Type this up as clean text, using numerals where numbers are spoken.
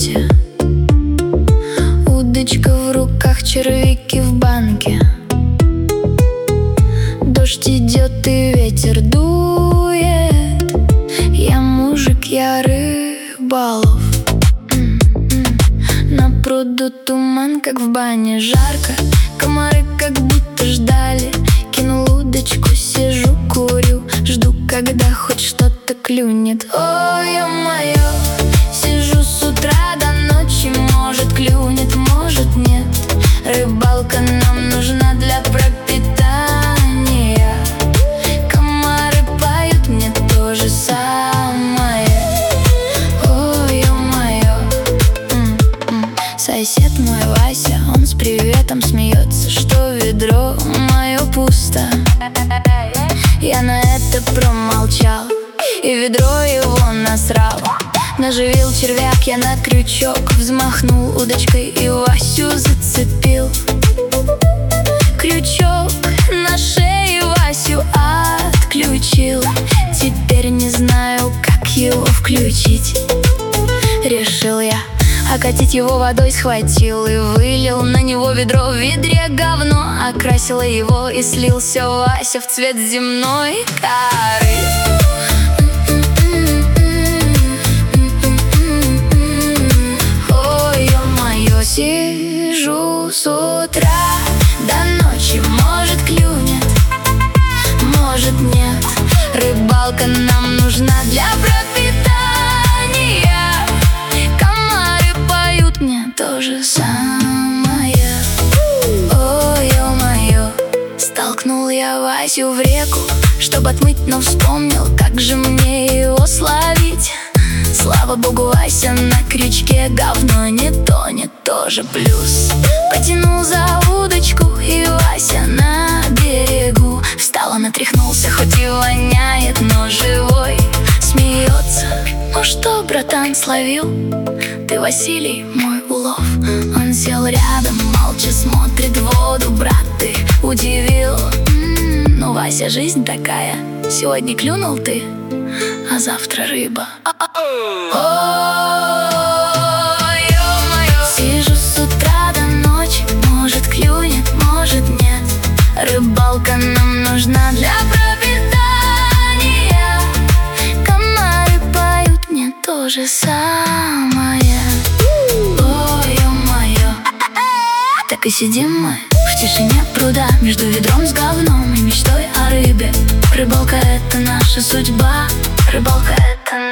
рассвете. Удочка в руках, червяки в банке. Дождь идет и ветер дует. Я мужик, я рыболов. На пруду туман, как в бане, жарко. Комары как будто ждали. Кинул удочку, сижу, курю, жду, когда хоть что-то клюнет. Ой, ё-моё, сижу с утра до ночи. Может клюнет, может нет. Рыбалка нам нужна для пропитания. Комары поют мне то же самое. Ой, ё-моё. Сосед мой Вася, он с приветом смеется, что ведро мое пусто. Я на это промолчал, и ведро его насрал. Наживил червяк я на крючок, взмахнул удочкой и Васю зацепил. Крючок на шее Васю отключил. Теперь не знаю, как его включить. Решил я окатить его водой, схватил и вылил на него ведро. В ведре говно, окрасила его, и слился Вася в цвет земной коры. Ой, ё-моё, сижу с утра до ночи. Может клюнет, может нет. Рыбалка нам нужна для пропитания. То же самое. Ой, ё-моё. Столкнул я Васю в реку, чтоб отмыть, но вспомнил, как же мне его словить. Слава богу, Вася на крючке, говно не то же плюс. Потянул за удочку, и Вася на берегу. Встал он, отряхнулся, хоть и воняет, но живой. Смеется. Ну что, братан, словил? Ты, Василий, мой улов. Он сел рядом, молча смотрит в воду. Брат, ты удивил. Ну, Вася, жизнь такая. Сегодня клюнул ты, а завтра рыба. Ой, ё-моё. Сижу с утра до ночи. Может клюнет, может нет. Рыбалка нам нужна для пропитания. Комары поют мне то же самое. Ой, ё-моё. Так и сидим мы в тишине пруда, между ведром с говном и мечтой о рыбе. Рыбалка — это наша судьба. Рыбалка — это